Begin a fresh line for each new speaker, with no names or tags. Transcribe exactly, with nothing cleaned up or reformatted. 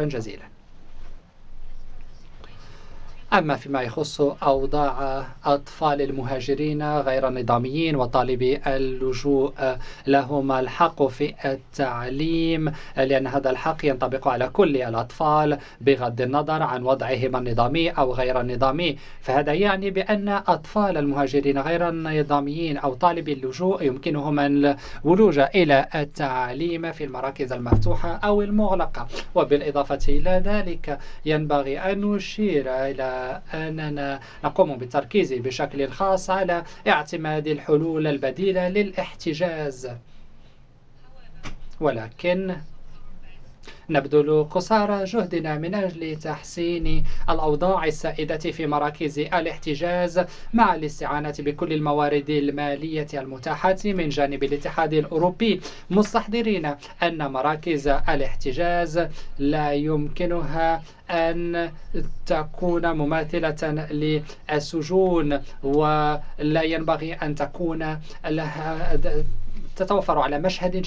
شكرا جزيلا. أما فيما يخص أوضاع أطفال المهاجرين غير النظاميين وطالبي اللجوء، لهم الحق في التعليم، لأن هذا الحق ينطبق على كل الأطفال بغض النظر عن وضعهم النظامي أو غير النظامي. فهذا يعني بأن أطفال المهاجرين غير النظاميين أو طالبي اللجوء يمكنهم الولوج إلى التعليم في المراكز المفتوحة أو المغلقة. وبالإضافة إلى ذلك ينبغي أن نشير إلى أننا نقوم بالتركيز بشكل خاص على اعتماد الحلول البديلة للاحتجاز، ولكن نبذل قصارى جهدنا من أجل تحسين الأوضاع السائدة في مراكز الاحتجاز مع الاستعانة بكل الموارد المالية المتاحة من جانب الاتحاد الأوروبي، مستحضرين أن مراكز الاحتجاز لا يمكنها أن تكون مماثلة للسجون، ولا ينبغي أن تكون لها تتوفر على مشهد